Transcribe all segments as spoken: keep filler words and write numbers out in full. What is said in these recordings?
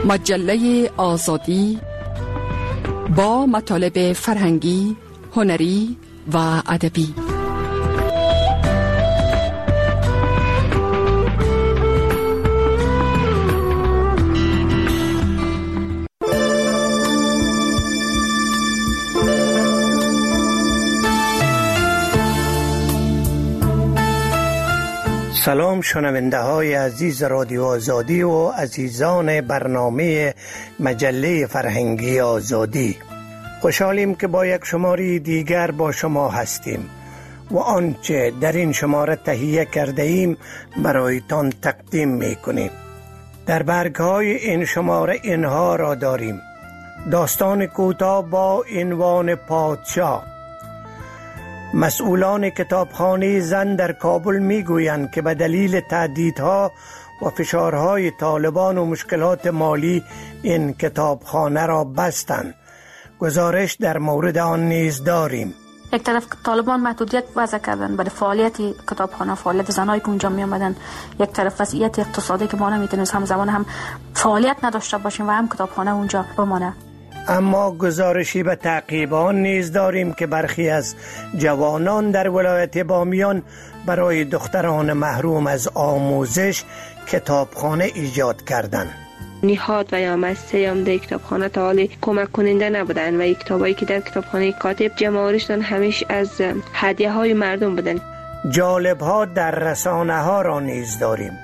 مجله آزادی با مطالب فرهنگی، هنری و ادبی. سلام شنونده های عزیز رادیو آزادی و عزیزان برنامه مجله فرهنگی آزادی. خوشحالیم که با یک شماره دیگر با شما هستیم و آنچه در این شماره تهیه کرده ایم برایتان تقدیم می کنیم. در برگ های این شماره اینها را داریم: داستان کوتاه با عنوان پادشاه. مسئولان کتابخانه زن در کابل میگویند که به دلیل تهدیدها و فشارهای طالبان و مشکلات مالی این کتابخانه را بستند. گزارش در مورد آن نیز داریم. یک طرف طالبان محدودیت وضع کردن برای فعالیت کتابخانه، فعالیت زنایی که اونجا می آمدن. یک طرف وضعیت اقتصادی که ما نمیتونیم همزمان هم فعالیت نداشته باشیم و هم کتابخانه اونجا بمانه. اما گزارشی به تعقیب آن نیز داریم که برخی از جوانان در ولایت بامیان برای دختران محروم از آموزش کتابخانه ایجاد کردند. نهاد و یا مؤسسه یا در کتابخانه تا حالی کمک کننده نبودن و کتابایی که در کتابخانه کاتب جمع آوریشتن همیشه از هدیه های مردم بودن. جالب ها در رسانه ها را نیز داریم.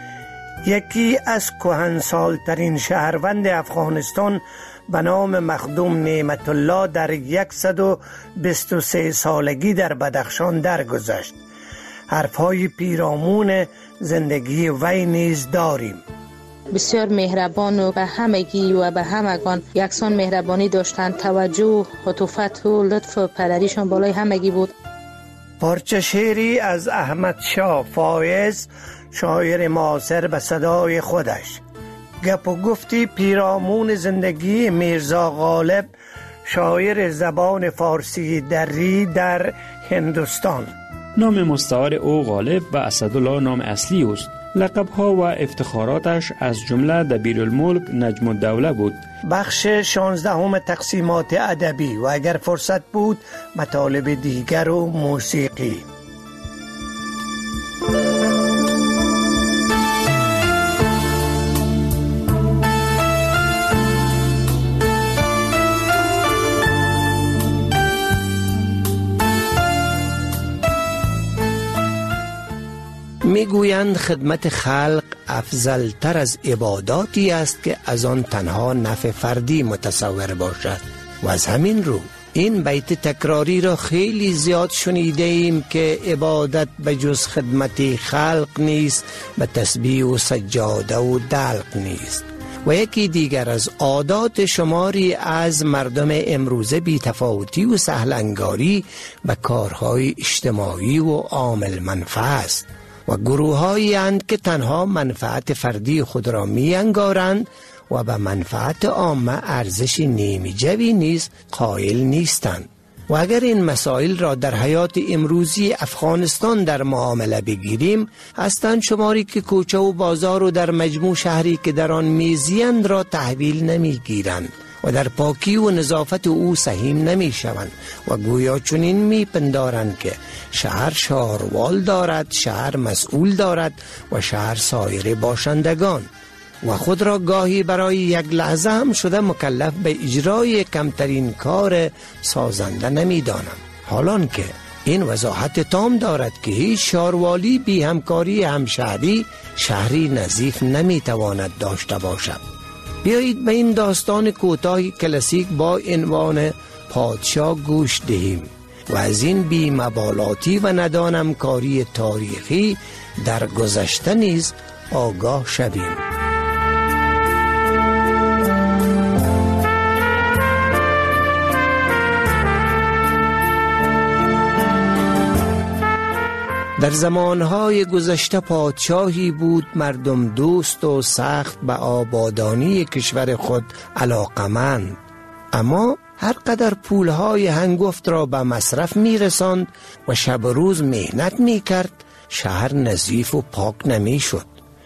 یکی از کهنسالترین شهروند افغانستان به نام مخدوم نعمت الله در صد و بیست و سه سالگی در بدخشان درگذشت. حرفهای پیرامون زندگی وی نیز داریم. بسیار مهربان و به همگی و به همگان یکسان مهربانی داشتند. توجه، عطوفت و لطف و پدریشان بالای همگی بود. پارچه شعری از احمد شاه فایز، شاعر معاصر، به صدای خودش. گپ و گفتی پیرامون زندگی میرزا غالب، شاعر زبان فارسی دری در هندوستان. نام مستعار او غالب و اسدالله نام اصلی است. لقب‌ها و افتخاراتش از جمله دبیرالملک نجم الدوله بود. بخش شانزدهم تقسیمات ادبی و اگر فرصت بود مطالب دیگر و موسیقی. میگویند خدمت خلق افضل تر از عباداتی است که از آن تنها نفع فردی متصور باشد و از همین رو این بیت تکراری را خیلی زیاد شنیده ایم که عبادت به جز خدمت خلق نیست، به تسبیح و سجاده و دلق نیست. و یکی دیگر از عادات شماری از مردم امروزه بی تفاوتی و سهلنگاری به کارهای اجتماعی و عامل منفعه است و گروه هایی اند که تنها منفعت فردی خود را می انگارند و به منفعت عامه ارزش نیمی جوی نیز قائل نیستند. و اگر این مسائل را در حیات امروزی افغانستان در معامله بگیریم، هستند شماری که کوچه و بازار و در مجموع شهری که در آن میزیند را تحویل نمی گیرند و در پاکی و نظافت او سهیم نمی شوند و گویا چنین می پندارند که شهر شهروال دارد، شهر مسئول دارد و شهر سایر باشندگان و خود را گاهی برای یک لحظه هم شده مکلف به اجرای کمترین کار سازنده نمی دانم. حالان که این وضاحت تام دارد که هیچ شهروالی بی همکاری همشهری شهری نظیف نمی تواند داشته باشد. بیایید به این داستان کوتاه کلاسیک با عنوان پادشاه گوش دهیم و از این بی مبالاتی و ندانم کاری تاریخی در گذشته نیز آگاه شویم. در زمانهای گذشته پادشاهی بود مردم دوست و سخت به آبادانی کشور خود علاقمند، اما هر قدر پولهای هنگفت را به مصرف می رساند و شب و روز مهنت می کرد، شهر نظیف و پاک نمی شد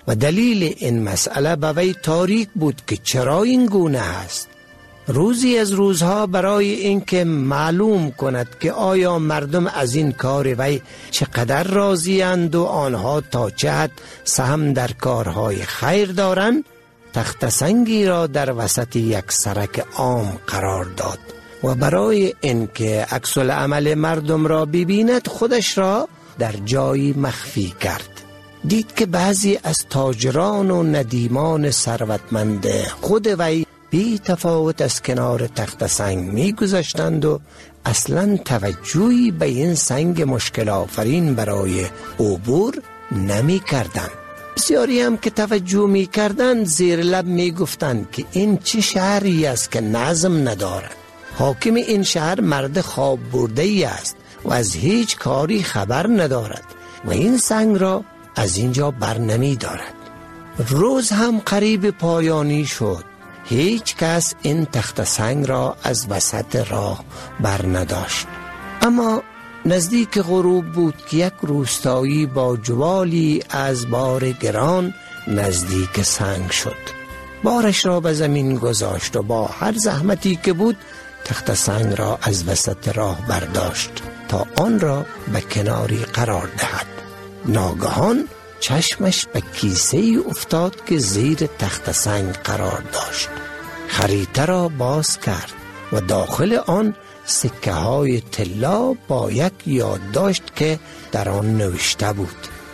و دلیل این مسئله به وی تاریک بود که چرا این گونه است. روزی از روزها برای اینکه معلوم کند که آیا مردم از این کار وی چقدر راضی اند و آنها تا چه حد سهم در کارهای خیر دارند، تخت سنگی را در وسط یک سرک عام قرار داد و برای اینکه عکس العمل مردم را ببیند خودش را در جایی مخفی کرد. دید که بعضی از تاجران و ندیمان ثروتمند خود وی بی تفاوت از کنار تخت سنگ می گذشتند و اصلا توجهی به این سنگ مشکل آفرین برای عبور نمی کردند. بسیاری هم که توجه می کردند زیر لب می گفتند که این چه شهری است که نظم ندارد. حاکم این شهر مرد خواب برده ای است و از هیچ کاری خبر ندارد و این سنگ را از اینجا بر نمی دارد. روز هم قریب پایانی شد. هیچ کس این تخت سنگ را از وسط راه بر نداشت. اما نزدیک غروب بود که یک روستایی با جوالی از بار گران نزدیک سنگ شد. بارش را به زمین گذاشت و با هر زحمتی که بود تخت سنگ را از وسط راه برداشت تا آن را به کناری قرار دهد. ناگهان چشمش به کیسه ای افتاد که زیر تخت سنگ قرار داشت. خریطه را باز کرد و داخل آن سکه های طلا با یک یادداشت که در آن نوشته بود: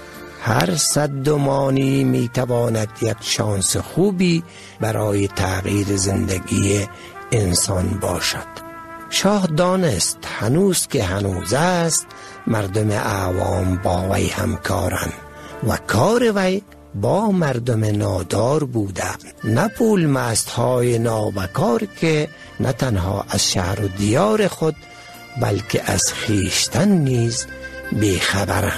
هر صد مانی می تواند یک شانس خوبی برای تغییر زندگی انسان باشد. شاه دانست هنوز که هنوز است مردم عوام با وی همکارند و کار وی با مردم نادار بوده، نه پول مست های نابکار که نه تنها از شهر و دیار خود بلکه از خیشتن نیز بیخبرند.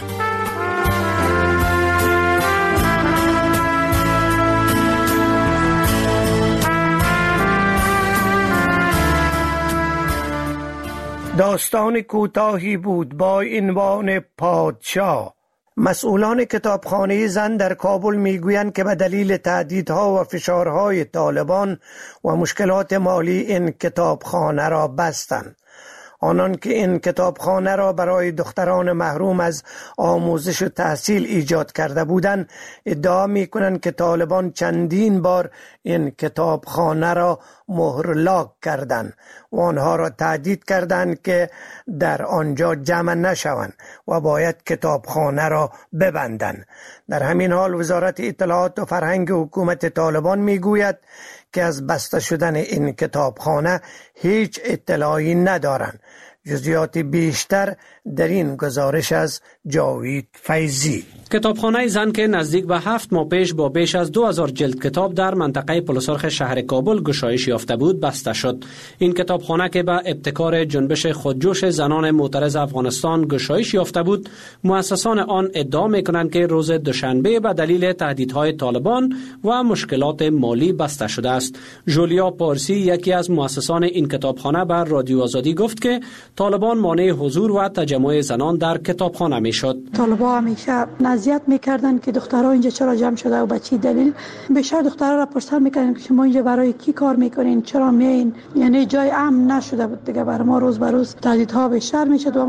داستان کوتاهی بود با عنوان پادشاه. مسئولان کتابخانه زن در کابل میگویند که به دلیل تهدیدها و فشارهای طالبان و مشکلات مالی این کتابخانه را بستند. آنان که این کتابخانه را برای دختران محروم از آموزش و تحصیل ایجاد کرده بودند ادعا می کنند که طالبان چندین بار این کتابخانه را مهرلاک کردند و آنها را تهدید کردند که در آنجا جمع نشوند و باید کتابخانه را ببندند. در همین حال وزارت اطلاعات و فرهنگ حکومت طالبان می گوید که از بسته شدن این کتابخانه هیچ اطلاعی ندارند. جزئیات بیشتر در این گزارش از جاوید فیضی. کتابخانه زن که نزدیک به هفت ماه پیش با بیش از دو هزار جلد کتاب در منطقه پلسرخ شهر کابل گشایش یافته بود بسته شد. این کتابخانه که به ابتکار جنبش خودجوش زنان معترض افغانستان گشایش یافته بود، مؤسسان آن ادعا می‌کنند که روز دوشنبه به دلیل تهدیدهای طالبان و مشکلات مالی بسته شده است. جولیا پارسی یکی از مؤسسان این کتابخانه به رادیو آزادی گفت که طالبان مانع حضور و تجمع زنان در کتابخانه میشد. طالبان همیشه اذیت میکردن که دخترها اینجا چرا جمع شده و به چی دلیل. بیشتر دخترها را پرسان میکردن که شما اینجا برای کی کار میکنین، چرا میین. یعنی جای امن نشده بود دیگه. برای ما روز به روز تهدیدها بیشتر میشد و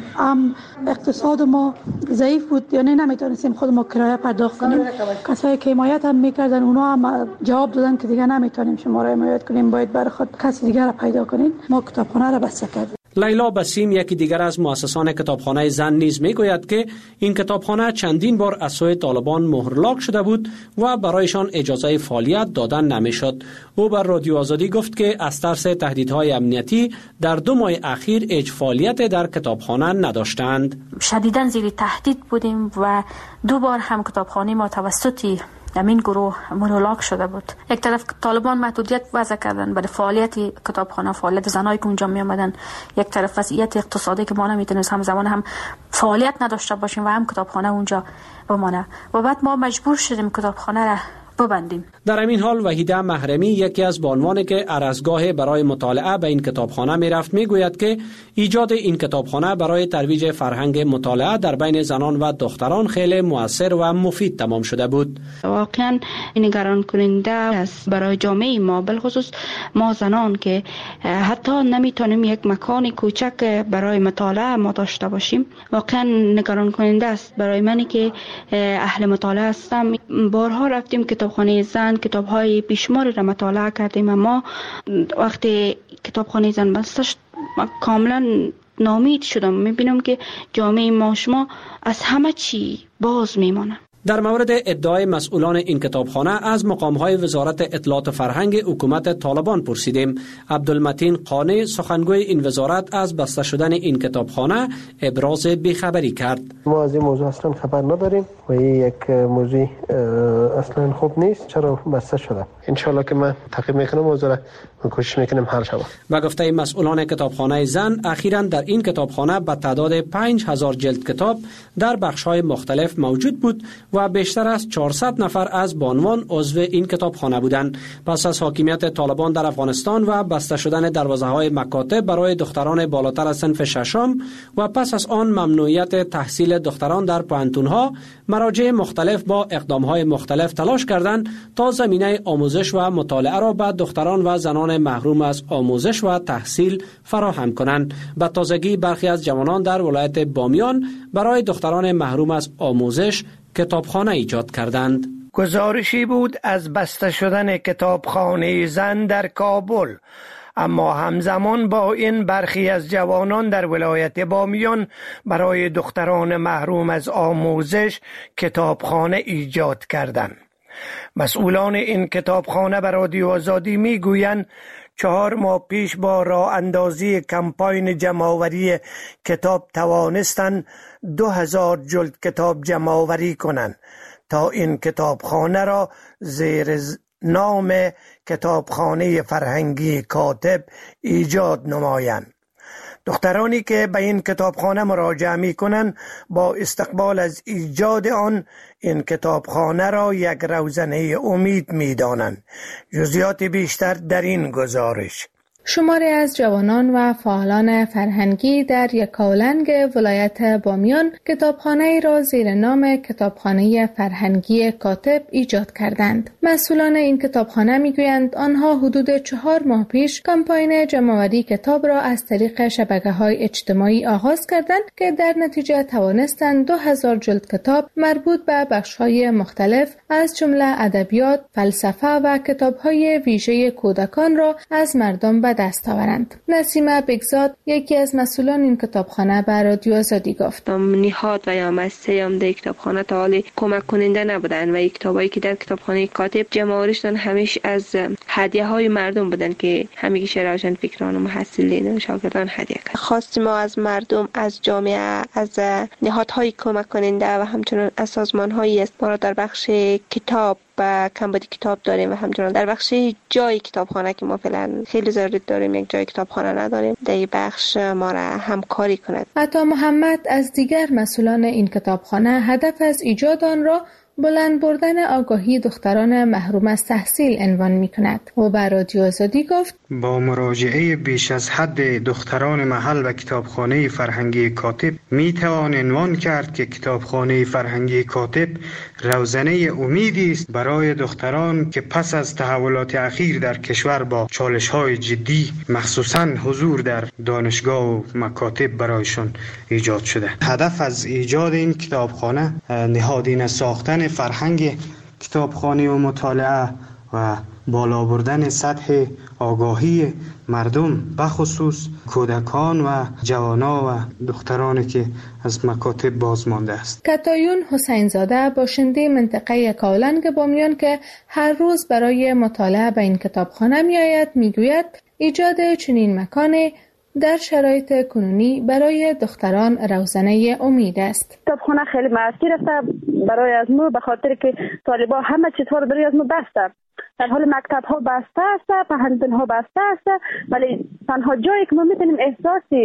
ام اقتصاد ما ضعیف بود، یعنی نمیتونستیم خود ما کرایه پرداخت کنیم. کسایی که حمایت هم میکردن اونا هم جواب دادن که دیگه نمیتونیم شما را حمایت کنیم، باید برای خود کسی دیگر را پیدا کنین. ما کتابخانه را بسته کردیم. لیلا بسیم یکی دیگر از مؤسسان کتابخانه زن نیز میگوید که این کتابخانه چندین بار از سوی طالبان مهرلاک شده بود و برایشان اجازه فعالیت دادن نمیشد. او بر رادیو آزادی گفت که از ترس تهدیدهای امنیتی در دو ماه اخیر هیچ فعالیت در کتابخانه نداشتند. شدیداً زیر تهدید بودیم و دو بار هم کتابخانه ما توسط همین گروه مهرلاک شده بود. یک طرف طالبان محدودیت وضع کردن برای فعالیت کتابخانه، فعالیت زنایی که اونجا می آمدن. یک طرف وضعیت اقتصادی که ما نمیتونست همزمان هم فعالیت نداشته باشیم و هم کتابخانه اونجا بمانه. و بعد ما مجبور شدیم کتابخانه را ببندیم. در همین حال وحیده محرمی، یکی از بانوانی که ارزگاه برای مطالعه به این کتابخانه میرفت، میگوید که ایجاد این کتابخانه برای ترویج فرهنگ مطالعه در بین زنان و دختران خیلی مؤثر و مفید تمام شده بود. واقعا نگران کننده است برای جامعه ما، بالخصوص ما زنان که حتی نمیتونیم یک مکان کوچک برای مطالعه ما داشته باشیم. واقعا نگران کننده است برای منی که اهل مطالعه هستم. بارها رفتیم کتابخانه زن، کتاب‌های بیشماری را مطالعه کردیم، اما وقتی کتابخانه زن بسته شد کاملا ناامید شدم. میبینم که جامعه ما شما از همه چی باز میمانه. در مورد ادعای مسئولان این کتابخانه از مقام‌های وزارت اطلاعات فرهنگ حکومت طالبان پرسیدیم. عبدالمتین قانی، سخنگوی این وزارت، از بسته شدن این کتابخانه ابراز بیخبری کرد. ما از این موضوع اصلا خبر نداریم و این یک موضوع اصلا خوب نیست. چرا بسته شده؟ ان شاء الله که من تعقیب میکنم، موضوع را کوشش میکنیم حل شود. و گفته مسئولان کتابخانه زن، اخیراً در این کتابخانه به تعداد پنج هزار جلد کتاب در بخش‌های مختلف موجود بود و بیشتر از چهارصد نفر از بانوان عضو این کتابخانه بودند. پس از حاکمیت طالبان در افغانستان و بسته شدن دروازه‌های مکاتب برای دختران بالاتر از صنف ششم و پس از آن ممنوعیت تحصیل دختران در پوهنتون‌ها، مراجع مختلف با اقدام‌های مختلف تلاش کردند تا زمینه آموزش و مطالعه را به دختران و زنان محروم از آموزش و تحصیل فراهم کنند. به تازگی برخی از جوانان در ولایت بامیان برای دختران محروم از آموزش کتابخانه ایجاد کردند. گزارشی بود از بسته شدن کتابخانه زن در کابل. اما همزمان با این برخی از جوانان در ولایت بامیان برای دختران محروم از آموزش کتابخانه ایجاد کردند. مسئولان این کتابخانه به رادیو آزادی میگویند چهار ماه پیش با راه اندازی کمپاین جمع‌آوری کتاب توانستند دو هزار جلد کتاب جمع‌آوری کنند تا این کتابخانه را زیر نام کتابخانه فرهنگی کاتب ایجاد نمایند. دخترانی که به این کتابخانه مراجعه می کنند با استقبال از ایجاد آن این کتابخانه را یک روزنه امید می دانند. جزئیات بیشتر در این گزارش. شماری از جوانان و فعالان فرهنگی در یکاولنگ ولایت بامیان کتابخانه را زیر نام کتابخانه فرهنگی کاتب ایجاد کردند. مسئولان این کتابخانه میگویند آنها حدود چهار ماه پیش کمپاین جمع‌آوری کتاب را از طریق شبکه‌های اجتماعی آغاز کردند که در نتیجه توانستند دو هزار جلد کتاب مربوط به بخش‌های مختلف از جمله ادبیات، فلسفه و کتاب‌های ویژه کودکان را از مردم به دست آورند. نسیمه بگزاد، یکی از مسئولان این کتابخانه، به رادیو آزادی گفت: نهاد و یا مؤسسه در کتابخانه تا حالی کمک کننده نبودن و کتابایی که در کتابخانه کاتب جمع شدن همیشه از هدیه های مردم بودن که همیشه روشن فکران و محصلین و شاگردان هدیه کرد. خواست ما از مردم، از جامعه، از نهادهای کمک کننده و همچنین از سازمان‌هایی است ما در بخش کتاب و کمبودی کتاب داریم و همچنین در بخش جای کتابخانه که ما فعلا خیلی ضرورت داریم، یک جای کتابخانه نداریم، در این بخش ما را همکاری کند. عطا محمد از دیگر مسئولان این کتابخانه هدف از ایجاد آن را بلند بردن آگاهی دختران محروم از تحصیل عنوان می کند و بر رادیو آزادی گفت: با مراجعه بیش از حد دختران محل و کتابخانه فرهنگی کاتب می توان عنوان کرد که کتابخانه فرهنگی کاتب روزنه امیدی است برای دختران که پس از تحولات اخیر در کشور با چالش های جدی مخصوصاً حضور در دانشگاه و مکاتب برایشان ایجاد شده. هدف از ایجاد این کتابخانه نهادینه ساختن فرهنگ کتابخوانی و مطالعه و بالا بردن سطح آگاهی مردم به خصوص کودکان و جوانان و دخترانی که از مکاتب باز مانده است. کتایون حسین زاده، باشنده منطقه یکاولنگ بامیان که هر روز برای مطالعه به این کتابخانه می آید، می گوید ایجاد چنین مکانی در شرایط کنونی برای دختران روزنه امید است. کتابخانه خیلی مؤثر است برای از ما، به خاطر که طالبان همه چیزها رو برای از ما بسته. در حال مکتب ها بسته است، پوهنتون ها بسته است، ولی تنها جایی که ما میتونیم احساسی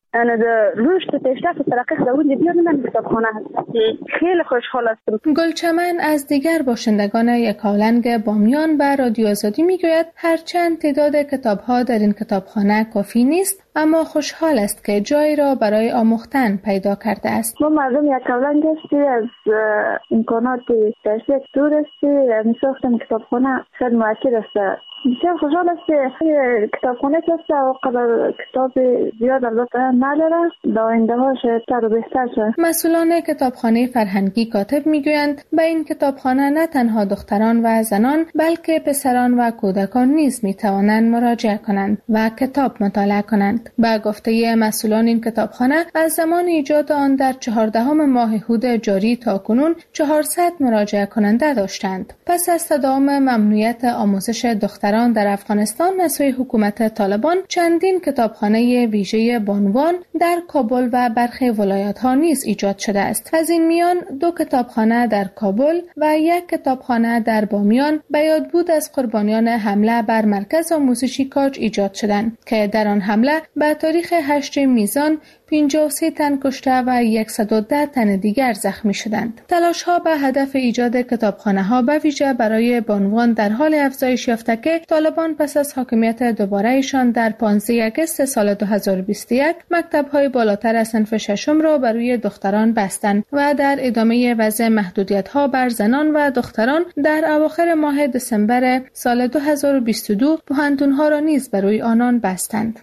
انا در رشد و پیشرفت و ترقی در اونجا بیادم کتابخانه هستم. خیلی خوشحال هستم. گلچمن از دیگر باشندگان یکاولنگ بامیان به رادیو آزادی میگوید هرچند تعداد کتاب‌ها در این کتابخانه کافی نیست، اما خوشحال است که جایی را برای آموختن پیدا کرده است. ما مردم یکاولنگ هستی، از امکانات درسی دور هستی، می ساختن کتابخانه خیلی مؤثر است. بسیار خوشحال است که کتابخانه که است و قدر کتاب زیاد البته نداره، در آینده ها شاید و بهتر شد. مسئولان کتابخانه فرهنگی کاتب میگویند به این کتابخانه نه تنها دختران و زنان بلکه پسران و کودکان نیز میتوانند مراجعه کنند و کتاب مطالعه کنند. به گفته مسئولان این کتابخانه از زمان ایجاد آن در چهاردهم ماه هود جاری تا کنون چهارصد مراجعه کننده داشتند. پس از تداوم ممنوعیت آموزش دختران در افغانستان از سوی حکومت طالبان، چندین کتابخانه ویژه بانوان در کابل و برخی ولایت‌ها نیز ایجاد شده است. از این میان دو کتابخانه در کابل و یک کتابخانه در بامیان به یاد بود از قربانیان حمله بر مرکز آموزشی کاج ایجاد شدند که در آن حمله به تاریخ هشتم میزان پنجاه و سه تن کشته و صد و ده تن دیگر زخمی شدند. تلاش‌ها به هدف ایجاد کتابخانه‌ها به ویژه برای بانوان در حال افزایش یافته که طالبان پس از حاکمیت دوباره ایشان در پانزده آگوست سال دو هزار و بیست و یک مکتب‌های بالاتر از صنف ششم را بر روی دختران بستند و در ادامه وضع محدودیت‌ها بر زنان و دختران در اواخر ماه دسامبر سال دو هزار و بیست و دو پوهنتون‌ها را نیز بر روی آنان بستند.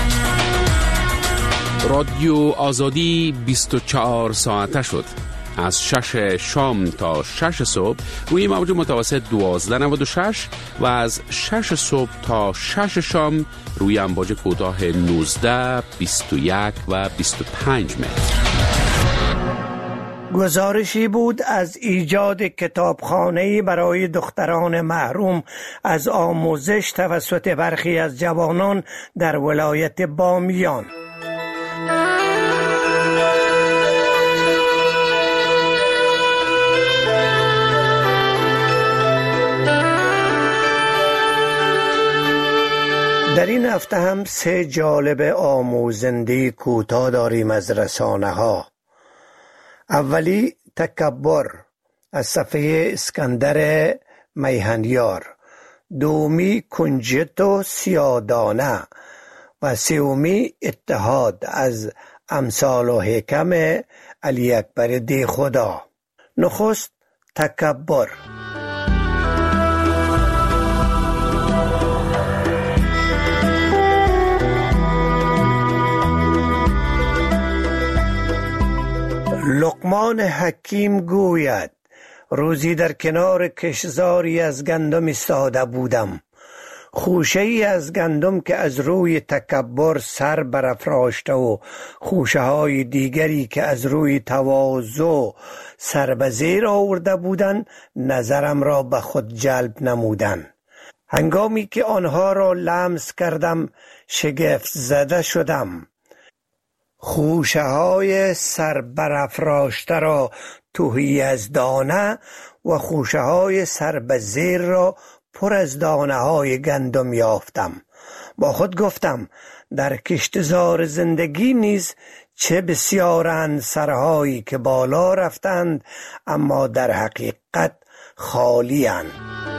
رادیو آزادی بیست و چهار ساعته شد. از شش شام تا شش صبح روی موج متوسط دوازده نود و شش و از شش صبح تا شش شام روی امواج کوتاه نوزده، بیست و یک و بیست و پنج متر. گزارشی بود از ایجاد کتابخانه‌ای برای دختران محروم از آموزش توسط برخی از جوانان در ولایت بامیان. در این هفته هم سه جالب آموزنده کوتاه داریم از رسانه ها. اولی تکبر از صفحه اسکندر میهنیار، دومی کنجد و سیادانه و سومی اتحاد از امثال و حکم علی اکبر دی خدا. نخست تکبر. لقمان حکیم گوید روزی در کنار کشزاری از گندم ایستاده بودم. خوشه ای از گندم که از روی تکبر سر برافراشته و خوشه های دیگری که از روی تواضع سر به زیر آورده بودند نظرم را به خود جلب نمودند. هنگامی که آنها را لمس کردم شگفت زده شدم. خوشه های سر برافراشته را تهی از دانه و خوشه های سر به زیر را پر از دانه های گندم یافتم. با خود گفتم در کشتزار زندگی نیز چه بسیارند سرهایی که بالا رفتند اما در حقیقت خالی اند.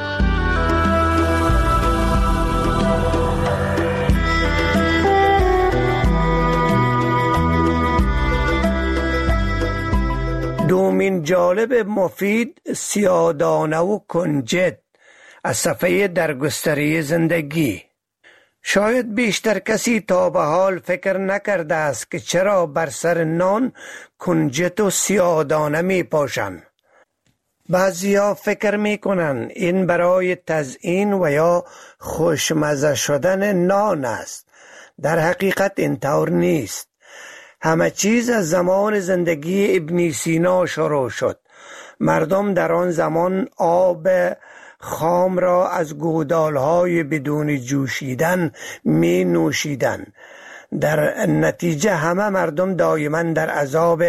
دومین جالب مفید سیادانه و کنجد از صفحه درگستری زندگی. شاید بیشتر کسی تا به حال فکر نکرده است که چرا بر سر نان کنجد و سیادانه می پاشند. بعضیا فکر می کنند این برای تزیین و یا خوشمزه شدن نان است. در حقیقت اینطور نیست. همه چیز از زمان زندگی ابن سینا شروع شد. مردم در آن زمان آب خام را از گودالهای بدون جوشیدن می نوشیدن. در نتیجه همه مردم دائما در عذاب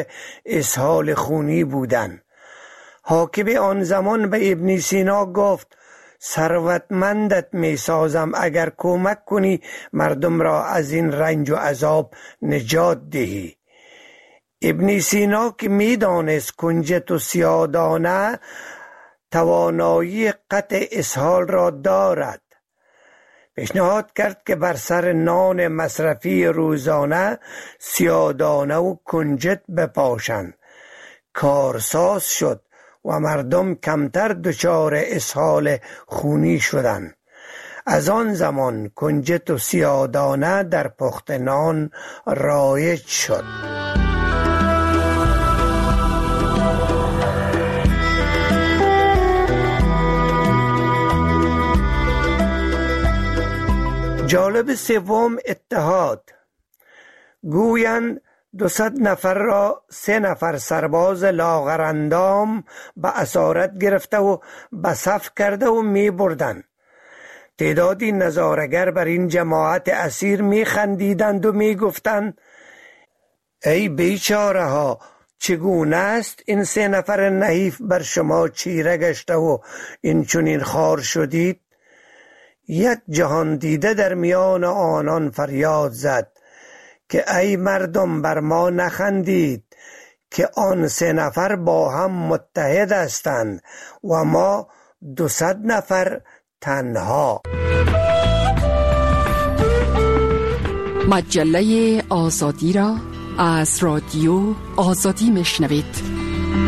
اسهال خونی بودند. حاکم آن زمان به ابن سینا گفت ثروتمندت می سازم اگر کمک کنی مردم را از این رنج و عذاب نجات دهی. ابن سینا که می دانست کنجد و سیاه‌دانه توانایی قطع اسهال را دارد، پیشنهاد کرد که بر سر نان مصرفی روزانه سیاه‌دانه و کنجد بپاشند. کارساز شد و مردم کمتر دچار اسهال خونی شدند. از آن زمان کنجد و سیاه‌دانه در پخت نان رایج شد. جالب سوم اتحاد. گویند دوصد نفر را سه نفر سرباز لاغرندام به اسارت گرفته و به صف کرده و می بردند. تعدادی نظارگر بر این جماعت اسیر می خندیدند و می گفتند ای بیچاره ها، چگونه است این سه نفر نحیف بر شما چیره گشته و این چنین خوار شدید؟ یک جهان دیده در میان آنان فریاد زد که ای مردم بر ما نخندید که آن سه نفر با هم متحد هستند و ما دوصد نفر تنها. مجله آزادی را از رادیو آزادی میشنوید.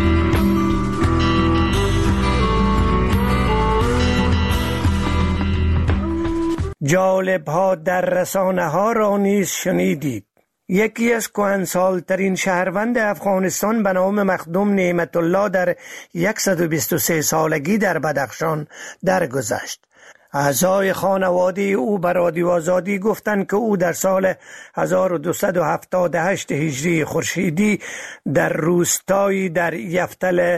جالب ها در رسانه ها را نیز شنیدید. یکی از کهنسالترین شهروند افغانستان به نام مخدوم نعمت الله در صد و بیست و سه سالگی در بدخشان درگذشت. اعضای خانواده او به رادیو آزادی گفتند که او در سال هزار و دویست و هفتاد و هشت هجری خورشیدی در روستایی در یفتل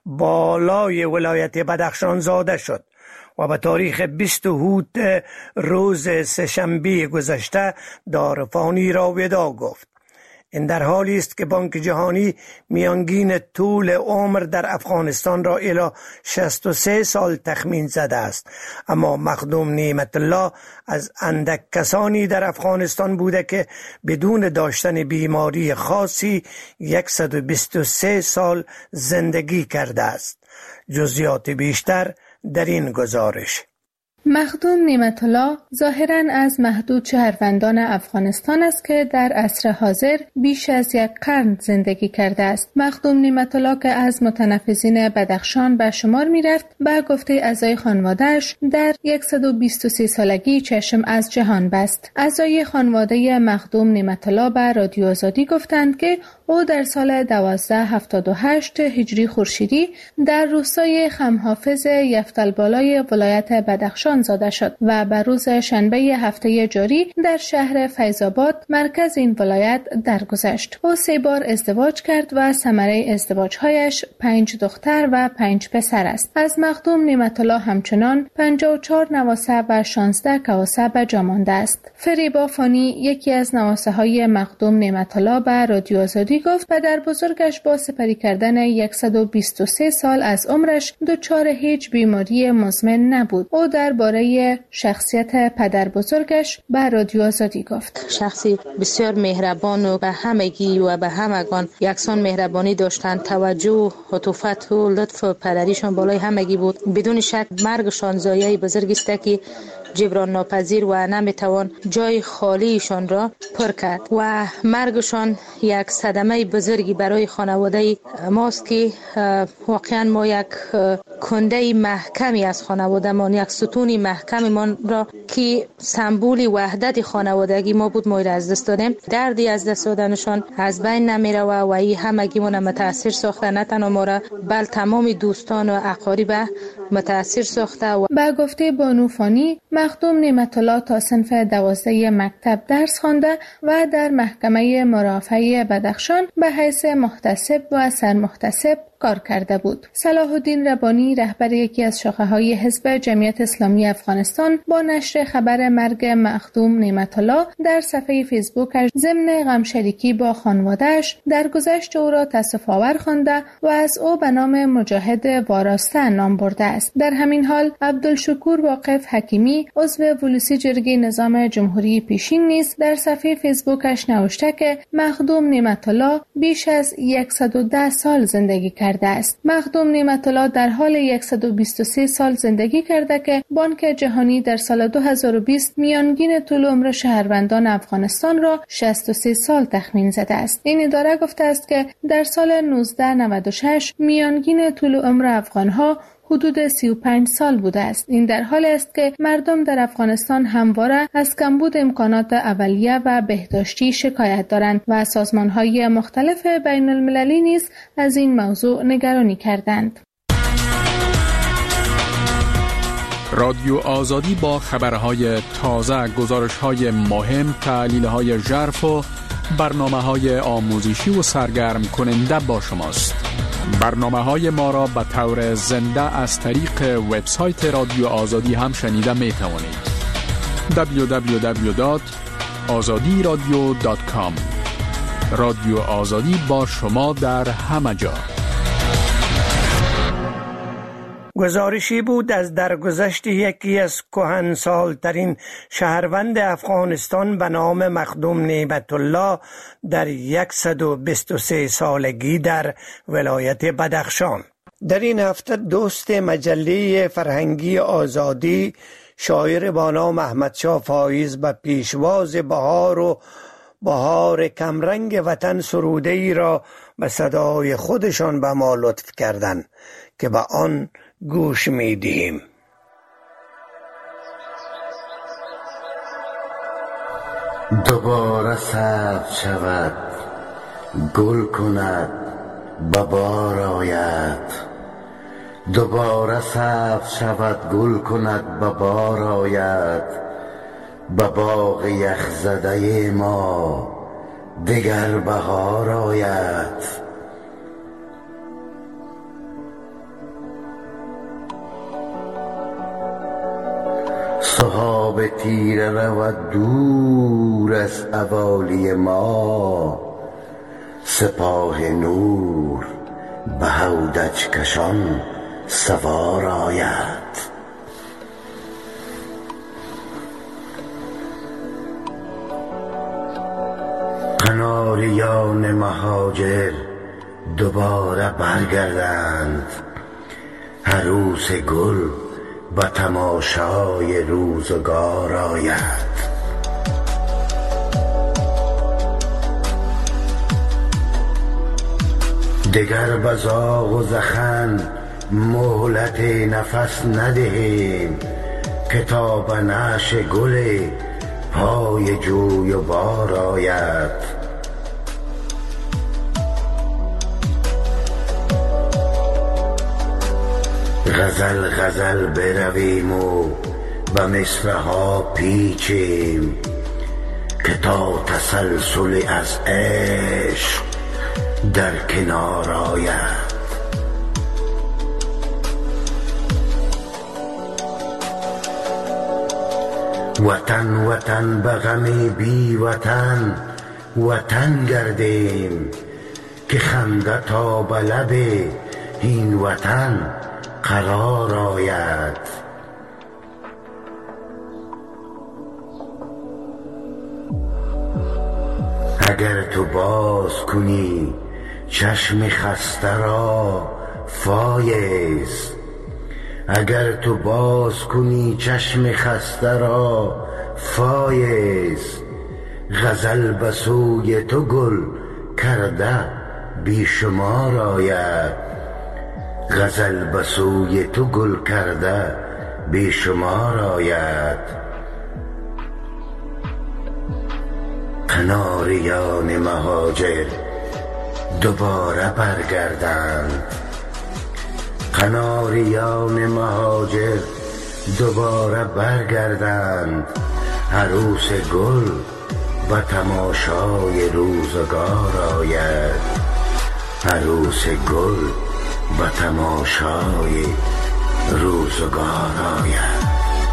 بالای ولایت بدخشان زاده شد و به تاریخ بیست هوت روز سه‌شنبه گذشته دارفانی را وداع گفت. این در حالی است که بانک جهانی میانگین طول عمر در افغانستان را الی شصت و سه سال تخمین زده است، اما مخدوم نعمت الله از اندک کسانی در افغانستان بوده که بدون داشتن بیماری خاصی صد و بیست و سه سال زندگی کرده است. جزئیات بیشتر در این گزارش. مخدوم نعمت الله ظاهراً از محدود شهروندان افغانستان است که در عصر حاضر بیش از یک قرن زندگی کرده است. مخدوم نعمت الله که از متنفذین بدخشان به شمار می رفت، به گفته اعضای خانواده‌اش در صد و بیست و سه سالگی چشم از جهان بست. اعضای خانواده مخدوم نعمت الله به رادیو آزادی گفتند که او در سال دوازده هفتاد و هشت هجری خورشیدی در روستای خمحافظ یفتل بالای ولایت بدخشان زاده شد و به روز شنبه هفته جاری در شهر فیض‌آباد مرکز این ولایت درگذشت. او سه بار ازدواج کرد و ثمره ازدواجهایش پنج دختر و پنج پسر است. از مخدوم نعمت الله همچنان پنجاه و چهار نواسه و شانزده کواسه به جا مانده است. فریبا فانی یکی از نواسه های مخدوم نعمت الله به رادیو آزادی گفت پدر بزرگش با سپری کردن صد و بیست و سه سال از عمرش دچار هیچ بیماری مزمن نبود. او درباره شخصیت پدر بزرگش به رادیو آزادی گفت شخصی بسیار مهربان و به همگی و به همگان یکسان مهربانی داشتند. توجه، عطوفت و لطف و پدریشان بالای همگی بود. بدون شک مرگشان زایه بزرگی است که جبران ناپذیر و نمیتوان جای خالیشان را پر کرد و مرگشان یک صدمه بزرگی برای خانواده ماست که واقعا ما یک کنده محکمی از خانواده ما، یک ستون محکمی ما را که سمبولی وحدت خانوادگی ما بود ما را از دست دادیم. دردی از دست دادنشان از بین نمیره و این همگی ما متاثر ساخته، نه تنها ما را بل تمام دوستان و اقارب متاثر ساخته. و با گفته بانو فانی مخدوم نعمت الله تا صنف دوازده مکتب درس خوانده و در محکمه مرافعه بدخشان به حیث محتسب و سرمحتسب کار کرده بود. صلاح الدین ربانی رهبر یکی از شاخه‌های حزب جمعیت اسلامی افغانستان با نشر خبر مرگ مخدوم نعمت الله در صفحه فیسبوکش ضمن غمشریکی با خانواده‌اش درگذشت او را تأسف‌آور خوانده و از او به نام مجاهد وارسته نام برده است. در همین حال عبدالشکور واقف حکیمی عضو ولوسی جرگه نظام جمهوری پیشین نیز در صفحه فیسبوکش نوشته که مخدوم نعمت الله بیش از صد و ده سال زندگی کرده است. مخدوم نعمت الله در حال صد و بیست و سه سال زندگی کرده که بانک جهانی در سال دو هزار و بیست میانگین طول عمر شهروندان افغانستان را شصت و سه سال تخمین زده است. این اداره گفته است که در سال نوزده نود و شش میانگین طول عمر افغانها حدود سی و پنج سال بوده است. این در حالی است که مردم در افغانستان همواره از کمبود امکانات اولیه و بهداشتی شکایت دارند و سازمان‌های مختلف بین المللی نیز از این موضوع نگرانی کردند. رادیو آزادی با خبرهای تازه، گزارش‌های مهم، تحلیل‌های ژرف و برنامه‌های آموزشی و سرگرم کننده با شماست. برنامه‌های ما را به طور زنده از طریق وبسایت رادیو آزادی هم شنیده می توانید. دبلیو دبلیو دبلیو دات آزادی رادیو دات کام. رادیو آزادی با شما در همه جا. گزارشی بود از درگذشت یکی از کهنسال‌ترین شهروند افغانستان به نام مخدوم نعمت الله در صد و بیست و سه سالگی در ولایت بدخشان. در این هفته دوست مجله فرهنگی آزادی شاعر با نام احمدشاه فایز به پیشواز بهار و بهار کمرنگ وطن سروده ای را به صدای خودشان به ما لطف کردند که به آن گوش می دهیم. دوباره سبز شود گل کند به بار آید، دوباره سبز شود گل کند به بار آید، به باغ یخزده ما دگر بهار آید. سحاب تیره رود دور از اوالی ما، سپاه نور به هودج کشان سوار آید. قناریان مهاجر دوباره برگردند، عروس گل به تماشای روزگار آید. دگر به زاغ و زخم مهلت نفس ندهیم، کتاب نعش گل پای جوی و بار آید. غزل غزل برویم و به مصرعها پیچیم، که تا تسلسل از عشق در کنار آید. وطن وطن به غم بی وطن وطن گردیم، که خنده تا به لب این وطن قرار آید. اگر تو باز کنی چشم خسته را فایز، اگر تو باز کنی چشم خسته را فایز، غزل به سوی تو گل کرده بی شمار آید. غزل به سوی تو گل کرده بی شمار آید. قناریان مهاجر دوباره برگردند، قناریان مهاجر دوباره برگردند، عروس گل به تماشای روزگار آید. عروس گل و تماشای روزگار آید.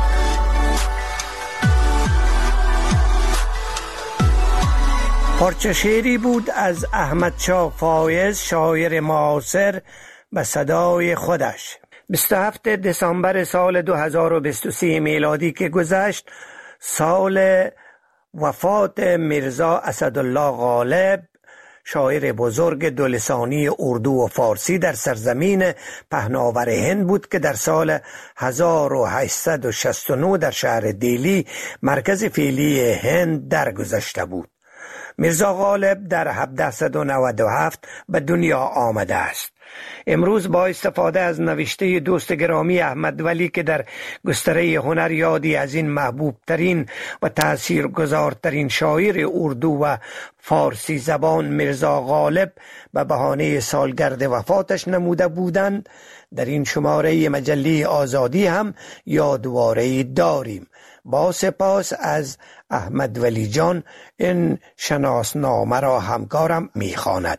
پارچه شعری بود از احمد شاه فایز، شاعر معاصر، به صدای خودش. بیست و هفتم دسامبر سال دو هزار و بیست و سه میلادی که گذشت، سال وفات میرزا اسدالله غالب، شاعر بزرگ دولسانی اردو و فارسی در سرزمین پهناور هند بود که در سال هزار و هشتصد و شصت و نه در شهر دیلی، مرکز فعلی هند، درگذشته بود. میرزا غالب در هفتصد و نود و هفت به دنیا آمده است. امروز با استفاده از نوشته دوست گرامی احمد ولی که در گستره هنر یادی از این محبوب ترین و تأثیر گذارترین شاعر اردو و فارسی زبان میرزا غالب به بهانه سالگرد وفاتش نموده بودند، در این شماره مجله آزادی هم یادواره داریم. با سپاس از احمد ولی جان، این شناسنامه را همکارم میخواند.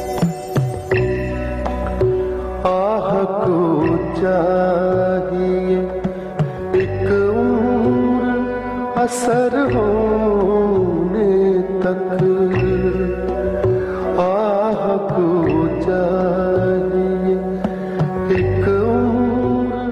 آه کو چاہیے ایک عمر اثر ہونے تک، آہ کو چاہیے ایک عمر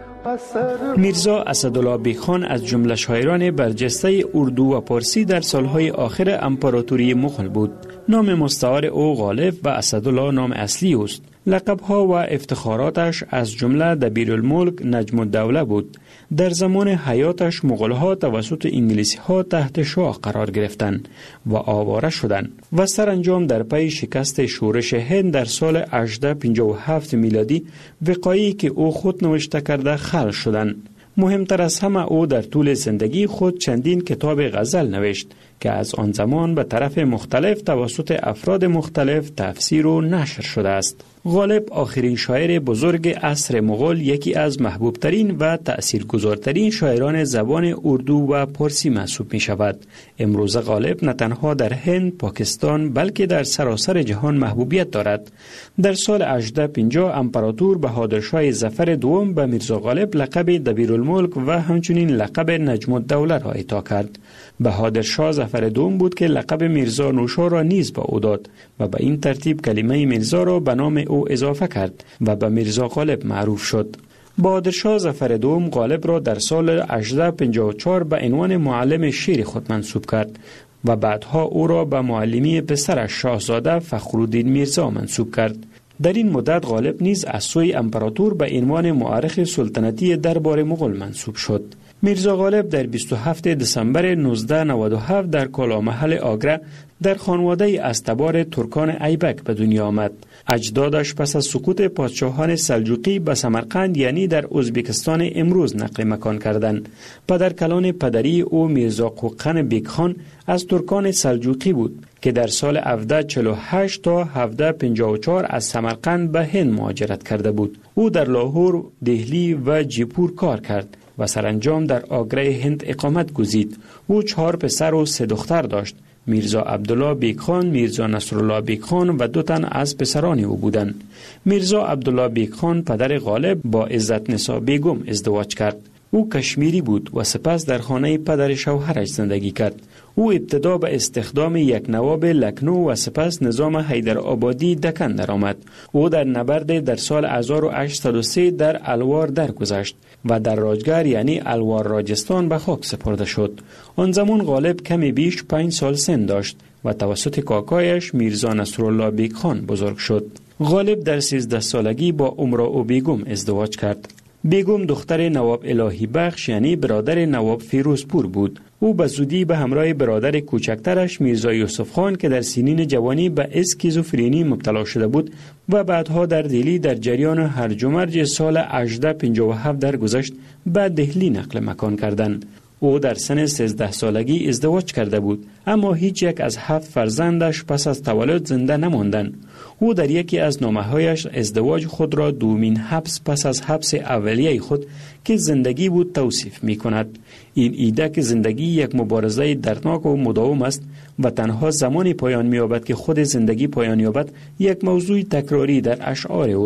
اثر. میرزا اسدالله بیگخان از جمله شاعران برجسته اردو و پارسی در سالهای آخر امپراتوری مغول بود. نام مستعار او غالب و اسدالله نام اصلی است. لقب‌ها و افتخاراتش از جمله دبیرالملک نجم الدوله بود. در زمان حیاتش مغول‌ها توسط انگلیسی‌ها تحت شاه قرار گرفتند و آواره شدند و سرانجام در پی شکست شورش هند در سال هجده پنجاه و هفت میلادی وقایعی که او خود نوشته کرده خلق شدند. مهمتر از همه او در طول زندگی خود چندین کتاب غزل نوشت که از آن زمان به طرف مختلف توسط افراد مختلف تفسیر و نشر شده است. غالب آخرین شاعر بزرگ عصر مغول، یکی از محبوب ترین و تأثیرگذارترین شاعران زبان اردو و پارسی محسوب می شود. امروز غالب نه تنها در هند، پاکستان بلکه در سراسر جهان محبوبیت دارد. در سال هجده پنجاه امپراتور بهادرشاه ظفر دوم به میرزا غالب لقب دبیرالملک و همچنین لقب نجم الدوله را اعطا کرد. بهادرشاه ظفر دوم بود که لقب میرزا نوشا را نیز به او داد و به این ترتیب کلمه میرزا را به نام او اضافه کرد و به میرزا غالب معروف شد. بهادرشاه ظفر دوم غالب را در سال هجده پنجاه و چهار به عنوان معلم شعر خود منصوب کرد و بعدها او را به معلمی پسرش شاهزاده فخرالدین میرزا منصوب کرد. در این مدت غالب نیز از سوی امپراتور به عنوان مورخ سلطنتی دربار مغول منصوب شد. میرزا غالب در بیست و هفتم دسامبر هزار و نهصد و نود و هفت در کالامحل آگره در خانواده استبار ترکان ایبک به دنیا آمد. اجدادش پس از سقوط پادشاهان سلجوقی به سمرقند یعنی در ازبکستان امروز نقل مکان کردند. پدر کلان پدری او میرزا قوقن بیگخان از ترکان سلجوقی بود که در سال هفده چهل و هشت تا هفده پنجاه و چهار از سمرقند به هند مهاجرت کرده بود. او در لاهور، دهلی و جیپور کار کرد و سرانجام در آگره هند اقامت گزید. او چهار پسر و سه دختر داشت. میرزا عبدالله بیگخان، میرزا نصرالله بیگخان و دو تن از پسران او بودند. میرزا عبدالله بیگخان پدر غالب با عزت نسا بیگم ازدواج کرد. او کشمیری بود و سپس در خانه پدر شوهرش زندگی کرد. او ابتدا به استخدام یک نواب لکنو و سپس نظام حیدرآبادی دکن درآمد. او در نبرد در سال هزار و هشتصد و سه در الوار درگذشت و در راجگر یعنی الوار راجستان به خاک سپرده شد. آن زمان غالب کمی بیش پنج سال سن داشت و توسط کاکایش میرزا نصرالله بیگخان بزرگ شد. غالب در سیزده سالگی با امرا بیگم ازدواج کرد. بیگم دختر نواب الهی بخش یعنی برادر نواب فیروزپور بود. او به زودی به همراه برادر کوچکترش میرزا یوسف خان که در سنین جوانی به اسکیزوفرنی مبتلا شده بود و بعدها در دهلی در جریان هرج و مرج سال هجده پنجاه و هفت درگذشت به دهلی نقل مکان کردند. او در سن سیزده سالگی ازدواج کرده بود، اما هیچ یک از هفت فرزندش پس از تولد زنده نماندند. او در یکی از نامه‌هایش ازدواج خود را دومین حبس پس از حبس اولیه خود که زندگی بود توصیف می کند. این ایده که زندگی یک مبارزه دردناک و مداوم است و تنها زمانی پایان می یابد که خود زندگی پایان یابد یک موضوع تکراری در اشعار اوست.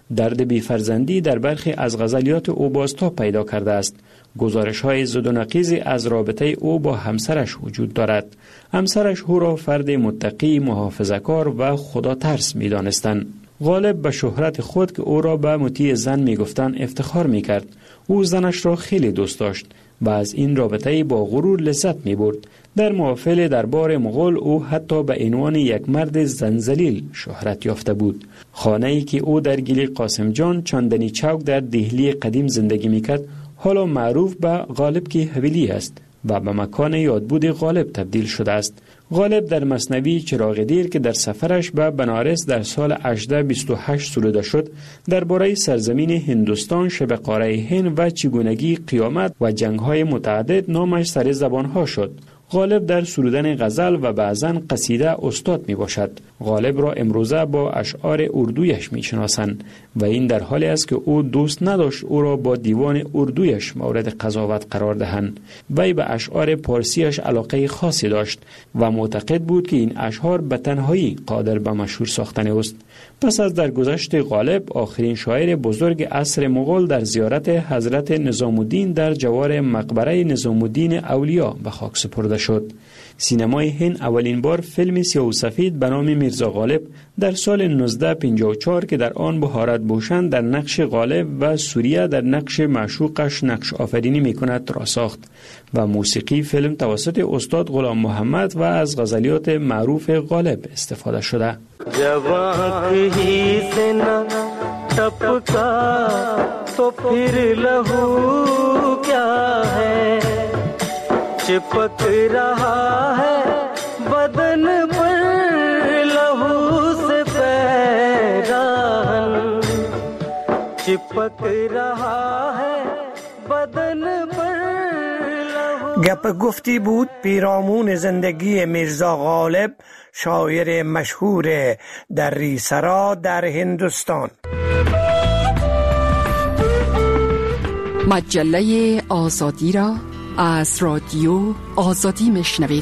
درد بی‌فرزندی در برخی از غزلیات او بازتاب پیدا کرده است. گزارش‌های زد و نقیضی از رابطه او با همسرش وجود دارد. همسرش او را فرد متقی، محافظه‌کار و خدا ترس می‌دانستند. غالب به شهرت خود که او را به مطیع زن می‌گفتند افتخار می‌کرد. او زنش را خیلی دوست داشت و از این رابطه با غرور لذت می‌برد. در محافل دربار مغول او حتی به عنوان یک مرد زنجلیل شهرت یافته بود. خانه‌ای که او در گلی قاسم جان چاندنی چوک در دهلی قدیم زندگی می‌کرد حالا معروف به غالب کی حویلی است و به مکان یادبود غالب تبدیل شده است. غالب در مثنوی چراغ دیر که در سفرش به بنارس در سال هجده بیست و هشت سروده شد، درباره سرزمین هندوستان، شب قاره هند و چگونگی قیامت و جنگ‌های متعدد نامش سر زبان‌ها شد. غالب در سرودن غزل و بعضاً قصیده استاد می باشد. غالب را امروزه با اشعار اردویش می شناسند و این در حالی است که او دوست نداشت او را با دیوان اردویش مورد قضاوت قرار دهند. وی به اشعار پارسیش علاقه خاصی داشت و معتقد بود که این اشعار به تنهایی قادر به مشهور ساختن است. پس از درگذشت غالب، آخرین شاعر بزرگ عصر مغول در زیارت حضرت نظام الدین در جوار مقبره نظام الدین اولیا به خاک سپرده شد. سینمای هند اولین بار فیلم سیاه و سفید به نام میرزا غالب در سال نوزده پنجاه و چهار که در آن بهارت بوشن در نقش غالب و سوریه در نقش معشوقش نقش آفرینی میکند را ساخت و موسیقی فیلم توسط استاد غلام محمد و از غزلیات معروف غالب استفاده شده. جوان کہیں سے نہ ٹپکا تو پھر لہو کیا ہے چپک رہا ہے بدن پر لہو سے پیراہن چپک رہا ہے بدن پر لہو. گپ گفتی بود پیرامون زندگی میرزا غالب، شاعر مشهور دری سرا در هندوستان. مجله آزادی را از رادیو آزادی میشنوید.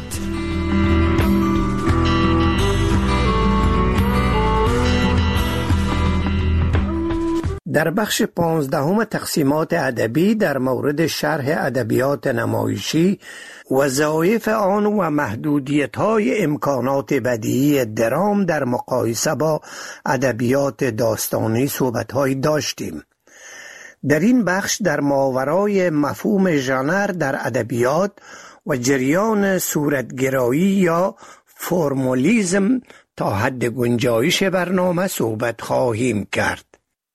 در بخش پانزدهم تقسیمات ادبی در مورد شرح ادبیات نمایشی، وظایف آن و محدودیت‌های امکانات بدیهی درام در مقایسه با ادبیات داستانی صحبت‌هایی داشتیم. در این بخش در ماورای مفهوم ژانر در ادبیات و جریان صورتگرایی یا فرمولیزم تا حد گنجایش برنامه صحبت خواهیم کرد.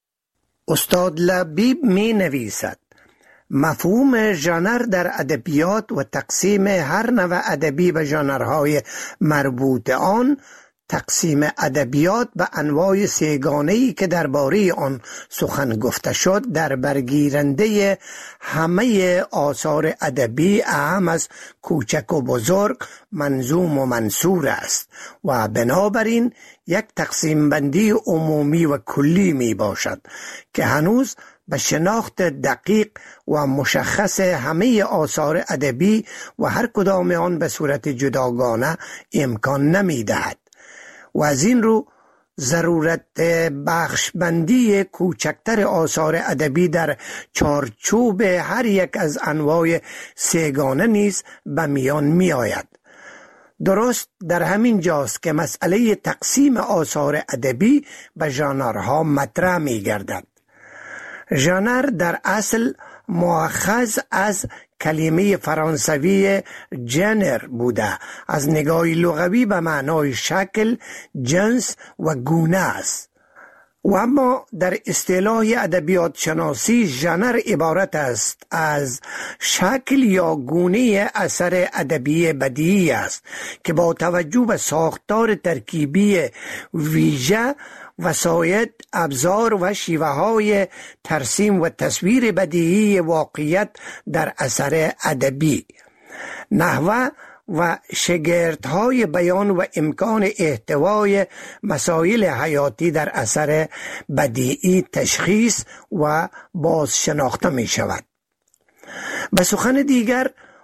استاد لبیب می نویسد: مفهوم ژانر در ادبیات و تقسیم هر نوع ادبی به ژانرهای مربوط آن، تقسیم ادبیات به انواع سه‌گانه‌ای که درباره آن سخن گفته شد در برگیرنده همه آثار ادبی اهم از کوچک و بزرگ، منظوم و منثور است و بنابراین یک تقسیم بندی عمومی و کلی می باشد که هنوز به شناخت دقیق و مشخص همه آثار ادبی و هر کدام آن به صورت جداگانه امکان نمی دهد و از این رو ضرورت بخش بندی کوچکتر آثار ادبی در چارچوب هر یک از انواع سه‌گانه نیز به میان می آید. درست در همین جاست که مسئله تقسیم آثار ادبی به ژانرها مطرح می گردد. ژانر در اصل مؤخذ از کلمه فرانسوی ژنر بوده، از نگاه لغوی به معنای شکل، جنس و گونه است. و اما در اصطلاح ادبیات شناسی ژانر عبارت است از شکل یا گونه اثر ادبی بدیهی است که با توجه به ساختار ترکیبی ویژه، وسایط، ابزار و شیوه های ترسیم و تصویر بدیهی واقعیت در اثر ادبی، نحوه و شگردهای بیان و امکان احتوای مسائل حیاتی در اثر بدیعی تشخیص و باز شناخته می شود. به سخن دیگر،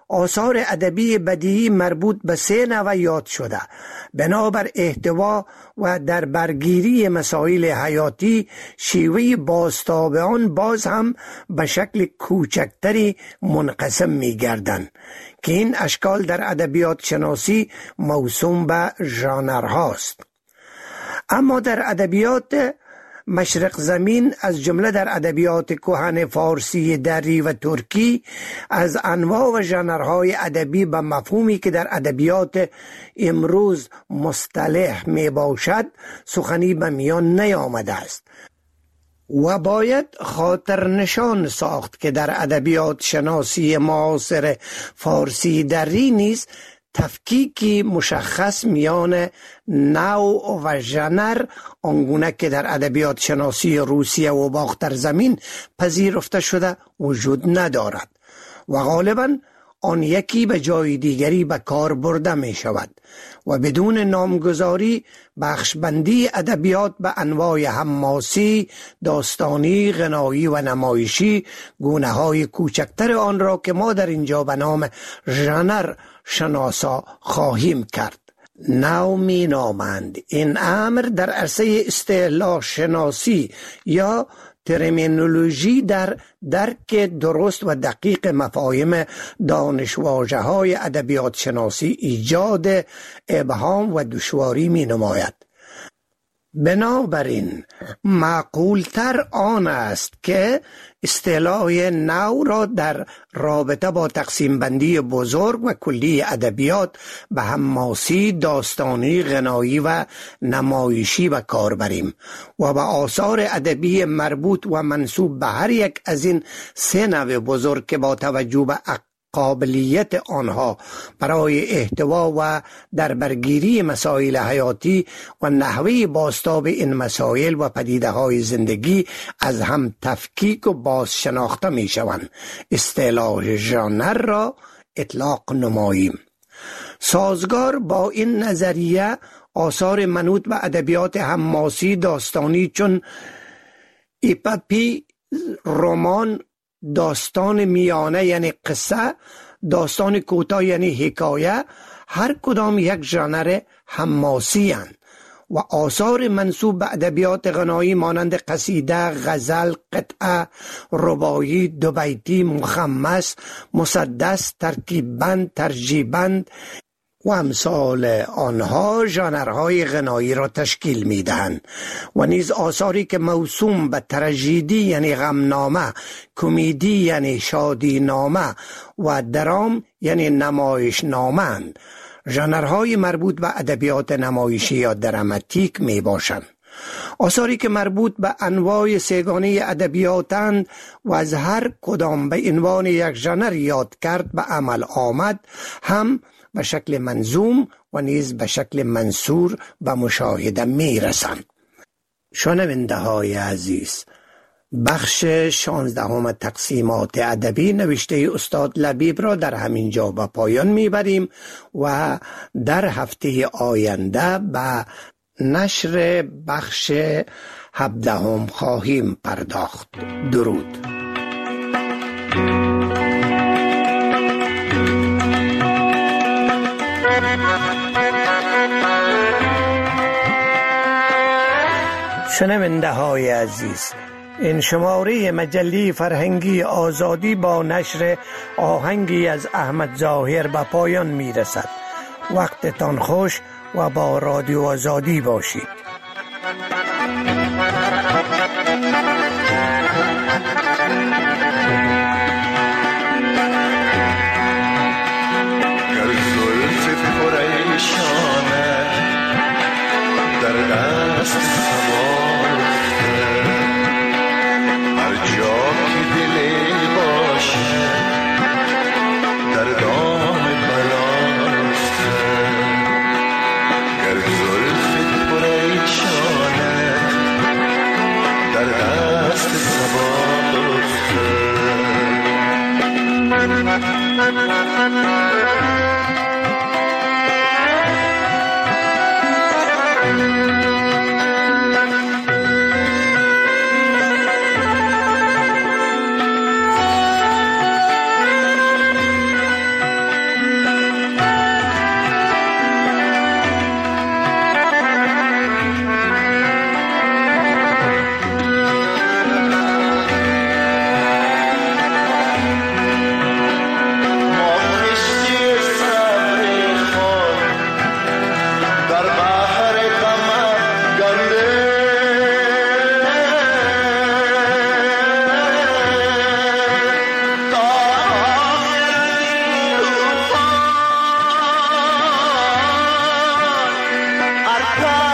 آثار ادبی بدیهی مربوط به سه نوع یاد شده. بنابر احتوا و در برگیری مسائل حیاتی شیوه بازتاب آن باز هم به شکل کوچکتری منقسم می گردند که این اشکال در ادبیات شناسی موسوم به ژانرهاست. اما در ادبیات مشرق زمین از جمله در ادبیات کهن فارسی، دری و ترکی از انواع و ژانرهای ادبی به مفهومی که در ادبیات امروز مصطلح می باشد سخنی به میان نیامده است و باید خاطر نشان ساخت که در ادبیات شناسی معاصر فارسی دری نیز تفکیکی مشخص میان نوع و ژانر آنگونه که در ادبیات شناسی روسیه و باختر زمین پذیرفته شده وجود ندارد و غالباً آن یکی به جای دیگری به کار برده می شود و بدون نامگذاری بخشبندی ادبیات به انواع حماسی، داستانی، غنایی و نمایشی گونه های کوچکتر آن را که ما در اینجا به نام ژانر شناسا خواهیم کرد. نو می نامند. این امر در عرصه اصطلاح شناسی یا ترمینولوژی در درک درست و دقیق مفاهیم دانشواژه های ادبیات شناسی ایجاد ابهام و دشواری می نماید. بنابراین معقولتر آن است که اصطلاح نو را در رابطه با تقسیم بندی بزرگ و کلی ادبیات به حماسی، داستانی، غنایی و نمایشی به کار بریم و به آثار ادبی مربوط و منسوب به هر یک از این سه نوع بزرگ که با توجه به قابلیت آنها برای احتوا و در برگیری مسائل حیاتی و نحوه بازتاب این مسائل و پدیده های زندگی از هم تفکیک و باز شناخته می شوند اصطلاح ژانر را اطلاق نماییم. سازگار با این نظریه آثار منوط به ادبیات حماسی داستانی چون اپیپی، رمان، داستان میانه یعنی قصه، داستان کوتاه یعنی حکایه، هر کدام یک ژانر حماسی اند و آثار منسوب به ادبیات غنایی مانند قصیده، غزل، قطعه، رباعی، دوبیتی، مخمس، مسدس، ترکیب بند، ترجیب بند و امثال آنها ژانرهای غنایی را تشکیل می دهند و نیز آثاری که موسوم به تراژدی یعنی غمنامه، کمدی یعنی شادی نامه و درام یعنی نمایش نامه، ژانرهای مربوط به ادبیات نمایشی یا دراماتیک می باشند. آثاری که مربوط به انواع سگانه ادبیاتند و از هر کدام به عنوان یک ژانر یاد کرد به عمل آمد هم به شکل منظوم و نیز به شکل منثور به مشاهده می رسند. شنونده های عزیز، بخش شانزدهم تقسیمات ادبی نوشته استاد لبیب را در همین جا به پایان می بریم و در هفته آینده به نشر بخش هفدهم خواهیم پرداخت. درود. شنونده های عزیز، این شماره مجله فرهنگی آزادی با نشر آهنگی از احمد ظاهر به پایان می رسد. وقتتان خوش و با رادیو آزادی باشید. I